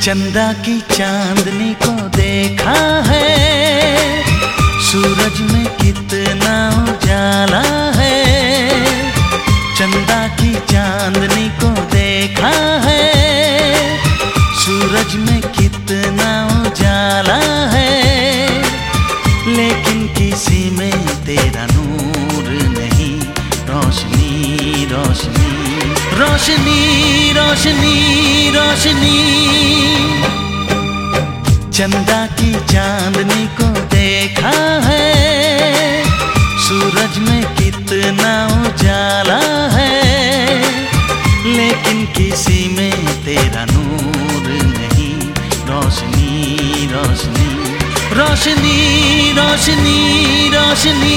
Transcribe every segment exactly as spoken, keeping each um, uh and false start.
चंदा की चांदनी को देखा है, सूरज में कितना उजाला है। चंदा की चांदनी को देखा है, सूरज में कितना उजाला है। लेकिन किसी में तेरा नूर नहीं, रोशनी रोशनी रोशनी रोशनी रोशनी। चंदा की चांदनी को देखा है, सूरज में कितना उजाला है। लेकिन किसी में तेरा नूर नहीं, रोशनी रोशनी रोशनी रोशनी रोशनी।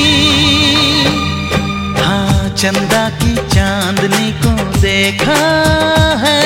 हाँ, चंदा की चांदनी को देखा है।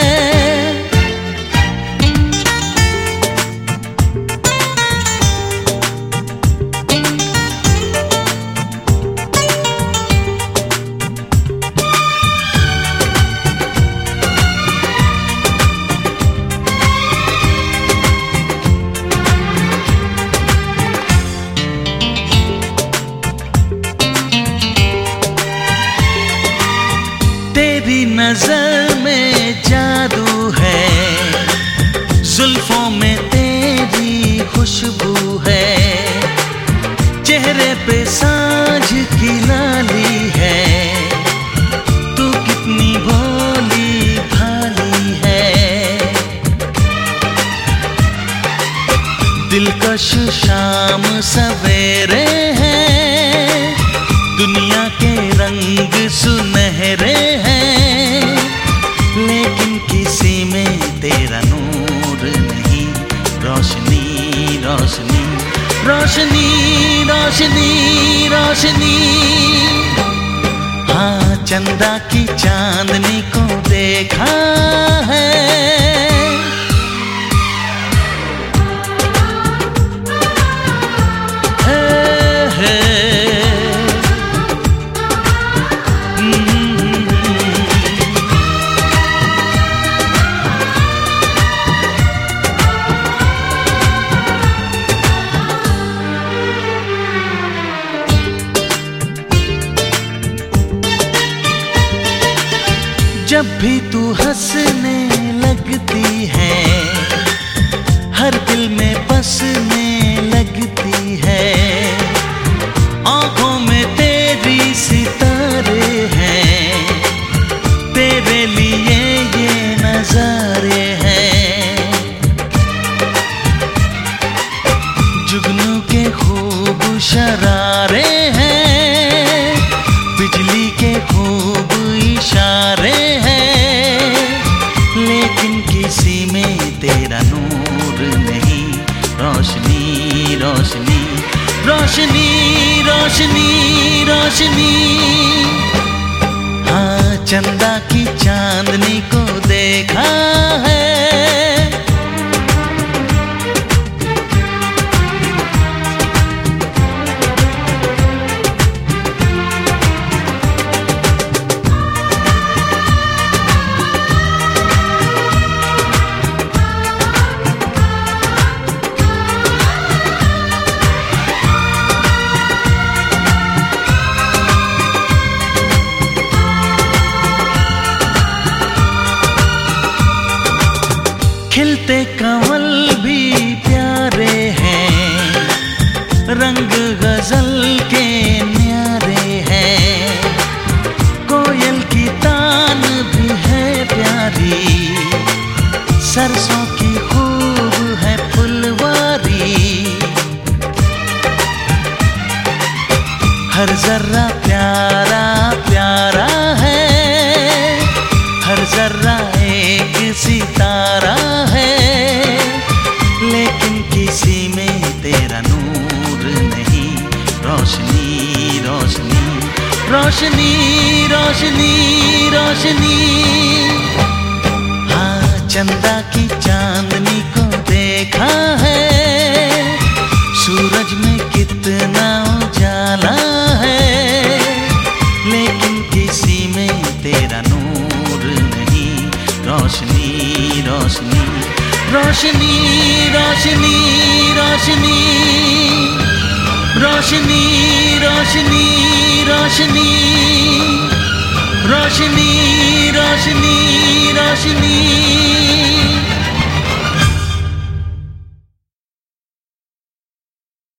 तेरी नजर में जादू है, जुल्फों में तेरी खुशबू है। चेहरे पे सांझ की लाली है, तू कितनी भोली भाली है। दिलकश शाम सवेरे हैं, दुनिया के रंग सुनहरे हैं। लेकिन किसी में तेरा नूर नहीं, रोशनी रोशनी रोशनी रोशनी रोशनी। हाँ, चंदा की चांदनी को देखा है। जब भी तू हंसने लगती है, हर दिल में बसने लगती है। आंखों में तेरी सितारे हैं, तेरे लिए ये नजारे हैं। जुगनू के खूब शरारे हैं, बिजली के खूब इशारे हैं। लेकिन किसी में तेरा नूर नहीं, रोशनी रोशनी रोशनी रोशनी रोशनी। हाँ, चंदा की चांदनी को देखा है। खिलते कमल भी प्यारे हैं, रंग गजल के न्यारे हैं। कोयल की तान भी है प्यारी, सरसों की खूब है फुलवारी। हर जर्रा प्यारा प्यारा है, हर जर्रा एक सितारा है। लेकिन किसी में तेरा नूर नहीं, रोशनी रोशनी रोशनी रोशनी रोशनी। हाँ, चंदा की चांदनी को देखा है, सूरज में कितना उजाला है। लेकिन किसी में तेरा नूर नहीं, रोशनी रोशनी रोशनी रोशनी रोशनी रोशनी रोशनी रोशनी रोशनी रोशनी रोशनी